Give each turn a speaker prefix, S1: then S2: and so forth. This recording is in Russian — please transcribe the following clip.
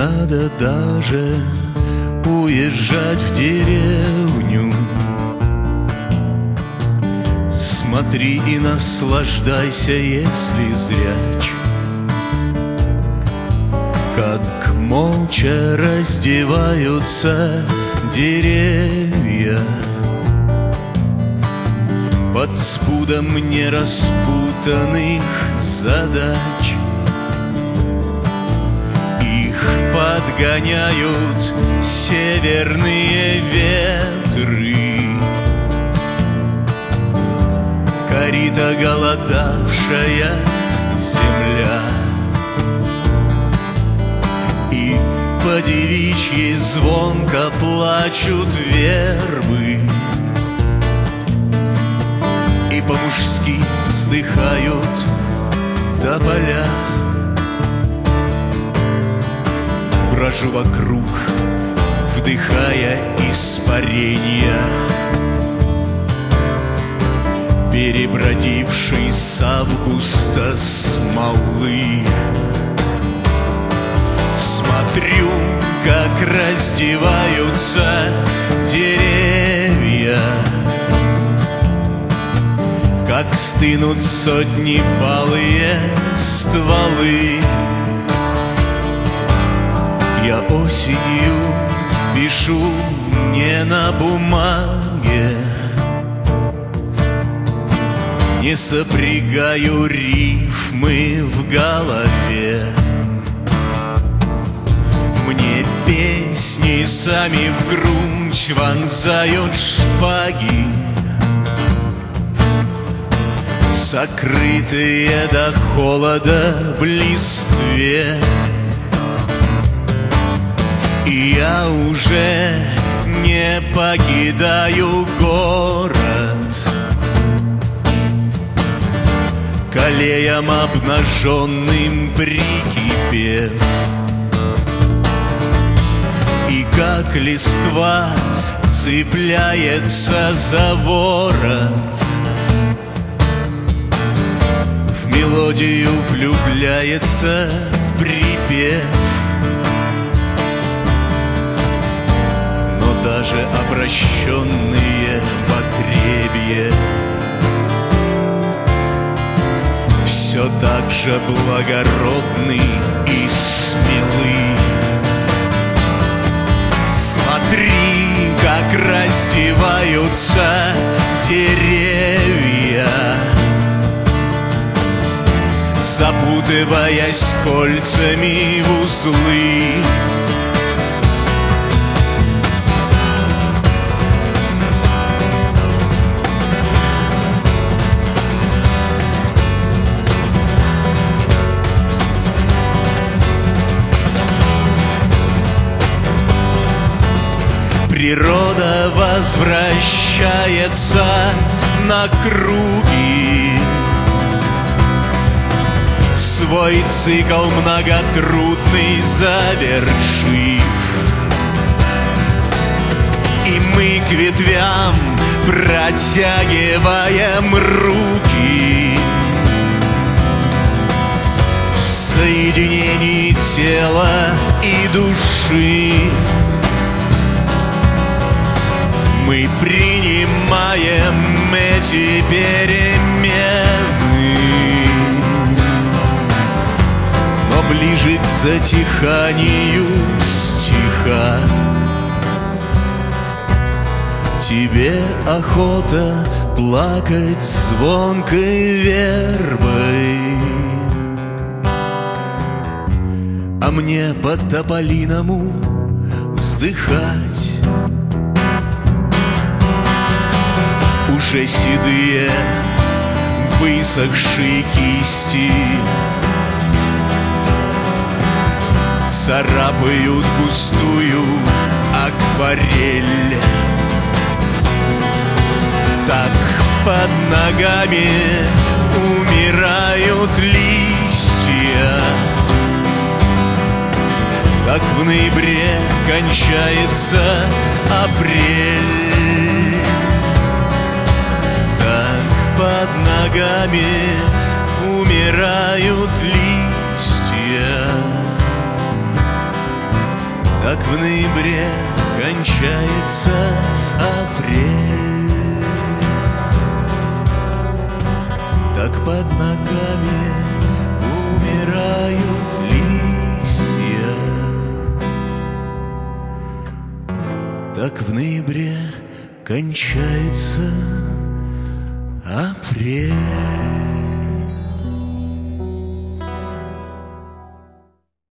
S1: надо даже уезжать в деревню. Смотри и наслаждайся, если зряч, как молча раздеваются деревья под спудом нераспутанных задач. Их подгоняют северные ветры, корит оголодавшая земля. И по девичьи звонко плачут вербы, и по-мужски вздыхают тополя. Брожу вокруг, вдыхая испарения, перебродивший с августа смолы. Смотрю, как раздеваются деревья, как стынут сотни палые стволы. Я осенью пишу не на бумаге, не сопрягаю рифмы в голове. Мне песни сами в грудь вонзают шпаги, сокрытые до холода в листве. И я уже не покидаю город, к аллеям обнаженным прикипев. И как листва цепляется за ворот, в мелодию влюбляется припев. Но даже обращенные в отребье все так же благородны и смелы. Смотри, как раздеваются деревья, запутываясь кольцами в узлы. Природа возвращается на круги, свой цикл многотрудный завершив. И мы к ветвям протягиваем руки в соединении тела и души. Мы принимаем эти перемены, но ближе к затиханию стиха. Тебе охота плакать звонкой вербой, а мне по тополиному вздыхать. Уже седые высохшие кисти царапают густую акварель. Так под ногами умирают листья, как в ноябре кончается апрель. Под ногами умирают листья, как в ноябре кончается апрель, так под ногами умирают листья, так в ноябре кончается апрель.